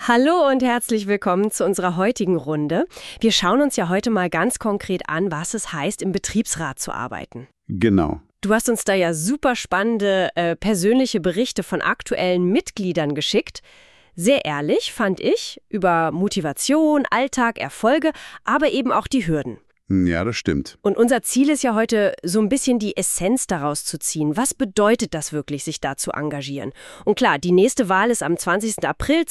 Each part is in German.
Hallo und herzlich willkommen zu unserer heutigen Runde. Wir schauen uns ja heute mal ganz konkret an, was es heißt, im Betriebsrat zu arbeiten. Genau. Du hast uns da ja super spannende persönliche Berichte von aktuellen Mitgliedern geschickt. Sehr ehrlich, fand ich, über Motivation, Alltag, Erfolge, aber eben auch die Hürden. Ja, das stimmt. Und unser Ziel ist ja heute, so ein bisschen die Essenz daraus zu ziehen. Was bedeutet das wirklich, sich da zu engagieren? Und klar, die nächste Wahl ist am 20. April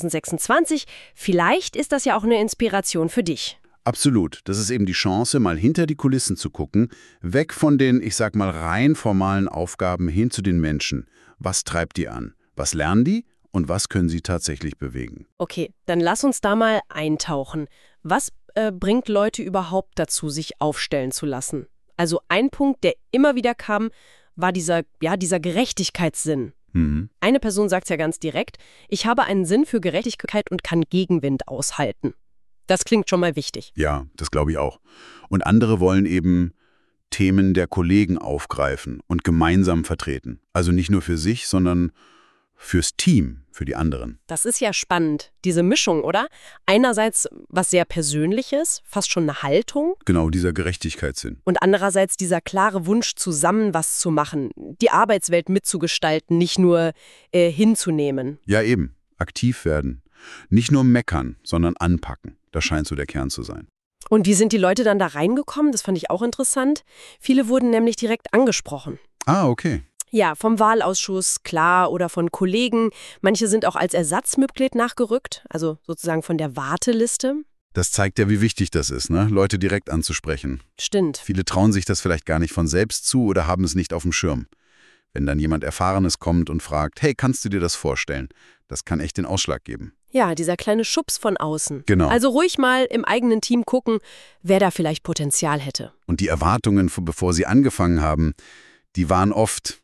2026. Vielleicht ist das ja auch eine Inspiration für dich. Absolut. Das ist eben die Chance, mal hinter die Kulissen zu gucken, weg von den, ich sag mal, rein formalen Aufgaben hin zu den Menschen. Was treibt die an? Was lernen die? Und was können sie tatsächlich bewegen? Okay, dann lass uns da mal eintauchen. Was bringt Leute überhaupt dazu, sich aufstellen zu lassen? Also ein Punkt, der immer wieder kam, war dieser Gerechtigkeitssinn. Eine Person sagt es ja ganz direkt, ich habe einen Sinn für Gerechtigkeit und kann Gegenwind aushalten. Das klingt schon mal wichtig. Ja, das glaube ich auch. Und andere wollen eben Themen der Kollegen aufgreifen und gemeinsam vertreten. Also nicht nur für sich, sondern fürs Team, für die anderen. Das ist ja spannend, diese Mischung, oder? Einerseits was sehr Persönliches, fast schon eine Haltung. Genau, dieser Gerechtigkeitssinn. Und andererseits dieser klare Wunsch, zusammen was zu machen, die Arbeitswelt mitzugestalten, nicht nur hinzunehmen. Ja, eben. Aktiv werden. Nicht nur meckern, sondern anpacken. Das scheint so der Kern zu sein. Und wie sind die Leute dann da reingekommen? Das fand ich auch interessant. Viele wurden nämlich direkt angesprochen. Ah, okay. Ja, vom Wahlausschuss, klar, oder von Kollegen. Manche sind auch als Ersatzmitglied nachgerückt, also sozusagen von der Warteliste. Das zeigt ja, wie wichtig das ist, ne? Leute direkt anzusprechen. Stimmt. Viele trauen sich das vielleicht gar nicht von selbst zu oder haben es nicht auf dem Schirm. Wenn dann jemand Erfahrenes kommt und fragt, hey, kannst du dir das vorstellen? Das kann echt den Ausschlag geben. Ja, dieser kleine Schubs von außen. Genau. Also ruhig mal im eigenen Team gucken, wer da vielleicht Potenzial hätte. Und die Erwartungen, bevor sie angefangen haben, die waren oft,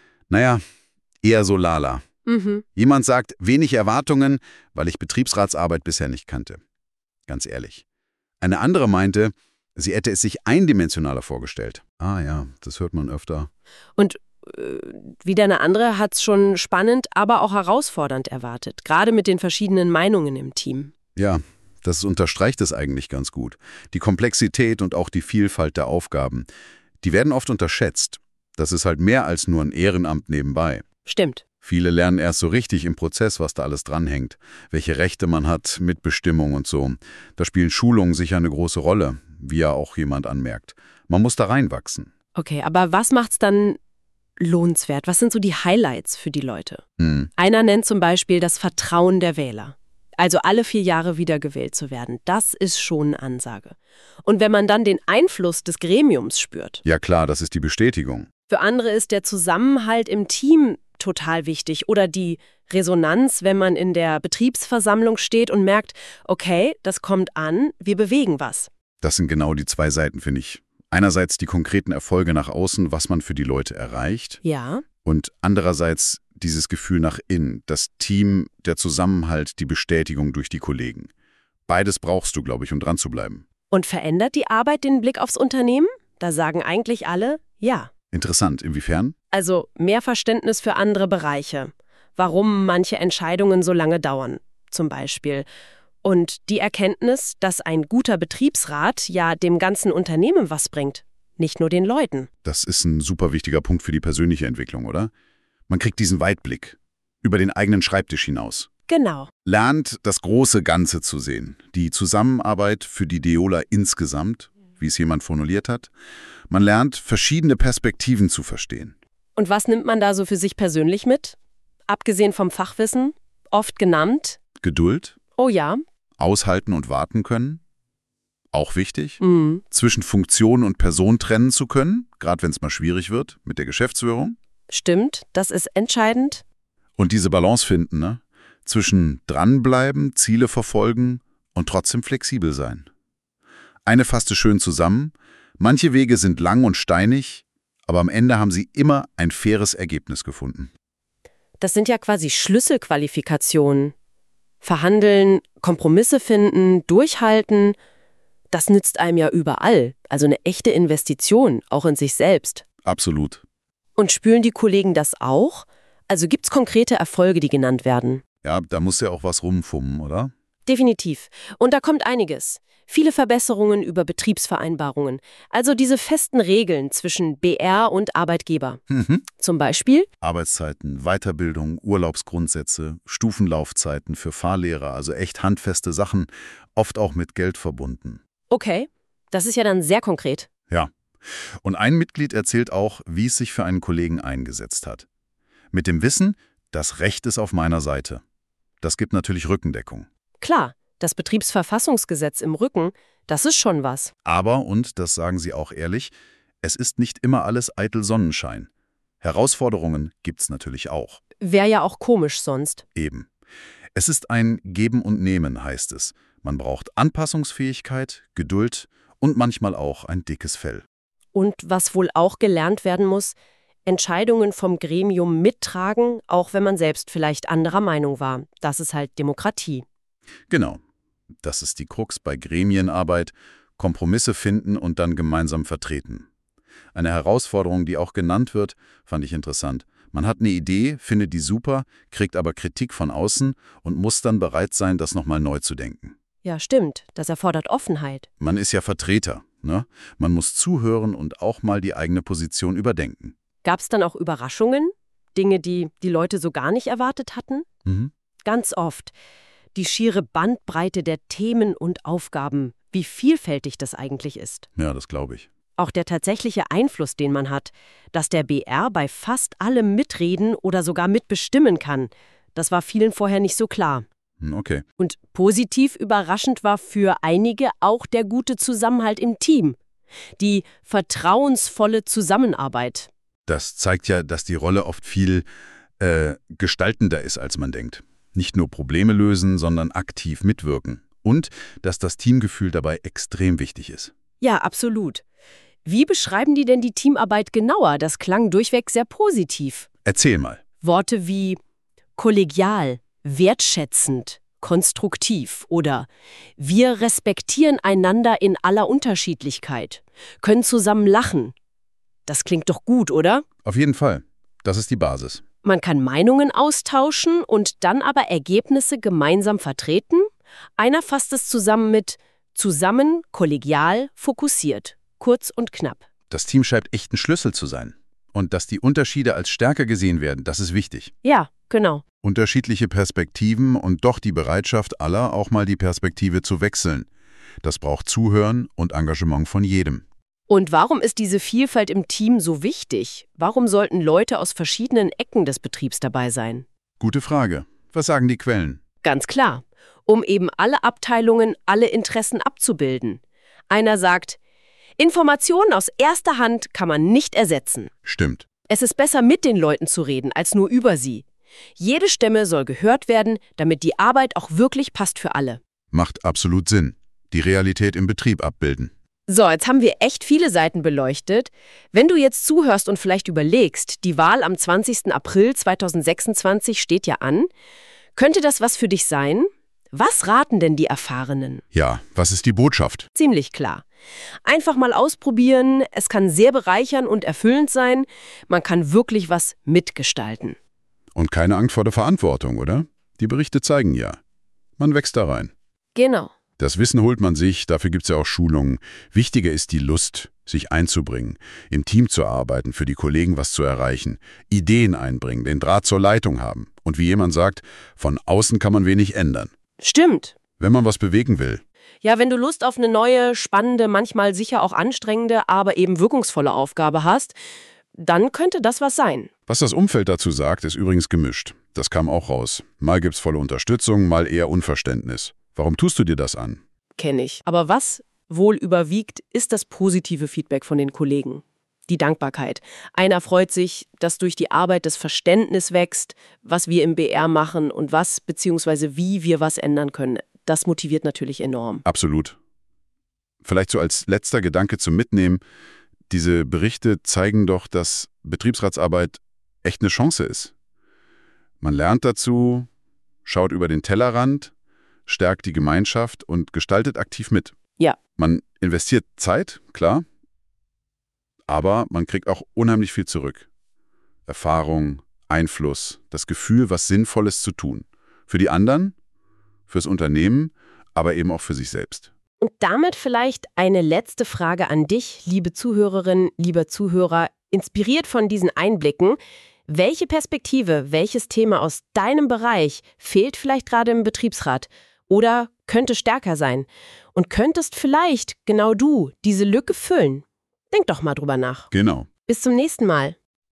eher so lala. Jemand sagt, wenig Erwartungen, weil ich Betriebsratsarbeit bisher nicht kannte. Ganz ehrlich. Eine andere meinte, sie hätte es sich eindimensionaler vorgestellt. Ah ja, das hört man öfter. Und wieder eine andere hat es schon spannend, aber auch herausfordernd erwartet. Gerade mit den verschiedenen Meinungen im Team. Ja, das unterstreicht es eigentlich ganz gut. Die Komplexität und auch die Vielfalt der Aufgaben, die werden oft unterschätzt. Das ist halt mehr als nur ein Ehrenamt nebenbei. Stimmt. Viele lernen erst so richtig im Prozess, was da alles dranhängt. Welche Rechte man hat, Mitbestimmung und so. Da spielen Schulungen sicher eine große Rolle, wie ja auch jemand anmerkt. Man muss da reinwachsen. Okay, aber was macht's dann lohnenswert? Was sind so die Highlights für die Leute? Einer nennt zum Beispiel das Vertrauen der Wähler. Also alle 4 Jahre wiedergewählt zu werden, das ist schon eine Ansage. Und wenn man dann den Einfluss des Gremiums spürt. Ja klar, das ist die Bestätigung. Für andere ist der Zusammenhalt im Team total wichtig oder die Resonanz, wenn man in der Betriebsversammlung steht und merkt, okay, das kommt an, wir bewegen was. Das sind genau die 2 Seiten, finde ich. Einerseits die konkreten Erfolge nach außen, was man für die Leute erreicht. Ja. Und andererseits dieses Gefühl nach innen, das Team, der Zusammenhalt, die Bestätigung durch die Kollegen. Beides brauchst du, glaube ich, um dran zu bleiben. Und verändert die Arbeit den Blick aufs Unternehmen? Da sagen eigentlich alle, ja. Interessant, inwiefern? Also mehr Verständnis für andere Bereiche. Warum manche Entscheidungen so lange dauern, zum Beispiel. Und die Erkenntnis, dass ein guter Betriebsrat ja dem ganzen Unternehmen was bringt, nicht nur den Leuten. Das ist ein super wichtiger Punkt für die persönliche Entwicklung, oder? Man kriegt diesen Weitblick über den eigenen Schreibtisch hinaus. Genau. Lernt, das große Ganze zu sehen. Die Zusammenarbeit für die Deola insgesamt, wie es jemand formuliert hat. Man lernt, verschiedene Perspektiven zu verstehen. Und was nimmt man da so für sich persönlich mit? Abgesehen vom Fachwissen, oft genannt. Geduld. Oh ja. Aushalten und warten können. Auch wichtig. Zwischen Funktion und Person trennen zu können, gerade wenn es mal schwierig wird mit der Geschäftsführung. Stimmt, das ist entscheidend. Und diese Balance finden, ne? Zwischen dranbleiben, Ziele verfolgen und trotzdem flexibel sein. Eine fasst es schön zusammen. Manche Wege sind lang und steinig, aber am Ende haben sie immer ein faires Ergebnis gefunden. Das sind ja quasi Schlüsselqualifikationen. Verhandeln, Kompromisse finden, durchhalten, das nützt einem ja überall. Also eine echte Investition, auch in sich selbst. Absolut. Und spüren die Kollegen das auch? Also gibt's konkrete Erfolge, die genannt werden? Ja, da muss ja auch was rumfummen, oder? Definitiv. Und da kommt einiges. Viele Verbesserungen über Betriebsvereinbarungen. Also diese festen Regeln zwischen BR und Arbeitgeber. Zum Beispiel Arbeitszeiten, Weiterbildung, Urlaubsgrundsätze, Stufenlaufzeiten für Fahrlehrer, also echt handfeste Sachen, oft auch mit Geld verbunden. okay, das ist ja dann sehr konkret. Ja. Und ein Mitglied erzählt auch, wie es sich für einen Kollegen eingesetzt hat. Mit dem Wissen, das Recht ist auf meiner Seite. Das gibt natürlich Rückendeckung. Klar, das Betriebsverfassungsgesetz im Rücken, das ist schon was. Aber, und das sagen Sie auch ehrlich, es ist nicht immer alles eitel Sonnenschein. Herausforderungen gibt's natürlich auch. Wäre ja auch komisch sonst. Eben. Es ist ein Geben und Nehmen, heißt es. Man braucht Anpassungsfähigkeit, Geduld und manchmal auch ein dickes Fell. Und was wohl auch gelernt werden muss, Entscheidungen vom Gremium mittragen, auch wenn man selbst vielleicht anderer Meinung war. Das ist halt Demokratie. Genau. Das ist die Krux bei Gremienarbeit, Kompromisse finden und dann gemeinsam vertreten. Eine Herausforderung, die auch genannt wird, fand ich interessant. Man hat eine Idee, findet die super, kriegt aber Kritik von außen und muss dann bereit sein, das nochmal neu zu denken. Ja, stimmt. Das erfordert Offenheit. Man ist ja Vertreter, ne? Man muss zuhören und auch mal die eigene Position überdenken. Gab es dann auch Überraschungen? Dinge, die die Leute so gar nicht erwartet hatten? Ganz oft. Die schiere Bandbreite der Themen und Aufgaben, wie vielfältig das eigentlich ist. Ja, das glaube ich. Auch der tatsächliche Einfluss, den man hat, dass der BR bei fast allem mitreden oder sogar mitbestimmen kann, das war vielen vorher nicht so klar. Okay. Und positiv überraschend war für einige auch der gute Zusammenhalt im Team. Die vertrauensvolle Zusammenarbeit. Das zeigt ja, dass die Rolle oft viel gestaltender ist, als man denkt. Nicht nur Probleme lösen, sondern aktiv mitwirken. Und dass das Teamgefühl dabei extrem wichtig ist. Ja, absolut. Wie beschreiben die denn die Teamarbeit genauer? Das klang durchweg sehr positiv. Erzähl mal. Worte wie kollegial, wertschätzend, konstruktiv oder wir respektieren einander in aller Unterschiedlichkeit, können zusammen lachen. Das klingt doch gut, oder? Auf jeden Fall. Das ist die Basis. Man kann Meinungen austauschen und dann aber Ergebnisse gemeinsam vertreten. Einer fasst es zusammen mit zusammen, kollegial, fokussiert. Kurz und knapp. Das Team scheint echt ein Schlüssel zu sein. Und dass die Unterschiede als Stärke gesehen werden, das ist wichtig. Ja, genau. Unterschiedliche Perspektiven und doch die Bereitschaft aller, auch mal die Perspektive zu wechseln. Das braucht Zuhören und Engagement von jedem. Und warum ist diese Vielfalt im Team so wichtig? Warum sollten Leute aus verschiedenen Ecken des Betriebs dabei sein? Gute Frage. Was sagen die Quellen? Ganz klar. Um eben alle Abteilungen, alle Interessen abzubilden. Einer sagt, Informationen aus erster Hand kann man nicht ersetzen. Stimmt. Es ist besser, mit den Leuten zu reden, als nur über sie. Jede Stimme soll gehört werden, damit die Arbeit auch wirklich passt für alle. Macht absolut Sinn. Die Realität im Betrieb abbilden. So, jetzt haben wir echt viele Seiten beleuchtet. Wenn du jetzt zuhörst und vielleicht überlegst, die Wahl am 20. April 2026 steht ja an, könnte das was für dich sein? Was raten denn die Erfahrenen? Ja, was ist die Botschaft? Ziemlich klar. Einfach mal ausprobieren, es kann sehr bereichernd und erfüllend sein, man kann wirklich was mitgestalten. Und keine Angst vor der Verantwortung, oder? Die Berichte zeigen ja. Man wächst da rein. Genau. Das Wissen holt man sich, dafür gibt es ja auch Schulungen. Wichtiger ist die Lust, sich einzubringen, im Team zu arbeiten, für die Kollegen was zu erreichen, Ideen einbringen, den Draht zur Leitung haben. Und wie jemand sagt, von außen kann man wenig ändern. Stimmt. Wenn man was bewegen will. Ja, wenn du Lust auf eine neue, spannende, manchmal sicher auch anstrengende, aber eben wirkungsvolle Aufgabe hast, dann könnte das was sein. Was das Umfeld dazu sagt, ist übrigens gemischt. Das kam auch raus. Mal gibt's volle Unterstützung, mal eher Unverständnis. Warum tust du dir das an? Kenne ich. Aber was wohl überwiegt, ist das positive Feedback von den Kollegen. Die Dankbarkeit. Einer freut sich, dass durch die Arbeit das Verständnis wächst, was wir im BR machen und was bzw. wie wir was ändern können. Das motiviert natürlich enorm. Absolut. Vielleicht so als letzter Gedanke zum Mitnehmen. Diese Berichte zeigen doch, dass Betriebsratsarbeit echt eine Chance ist. Man lernt dazu, schaut über den Tellerrand, stärkt die Gemeinschaft und gestaltet aktiv mit. Ja. Man investiert Zeit, klar, aber man kriegt auch unheimlich viel zurück. Erfahrung, Einfluss, das Gefühl, was Sinnvolles zu tun. Für die anderen, fürs Unternehmen, aber eben auch für sich selbst. Und damit vielleicht eine letzte Frage an dich, liebe Zuhörerin, lieber Zuhörer, inspiriert von diesen Einblicken. Welche Perspektive, welches Thema aus deinem Bereich fehlt vielleicht gerade im Betriebsrat oder könnte stärker sein? Und könntest vielleicht genau du diese Lücke füllen? Denk doch mal drüber nach. Genau. Bis zum nächsten Mal.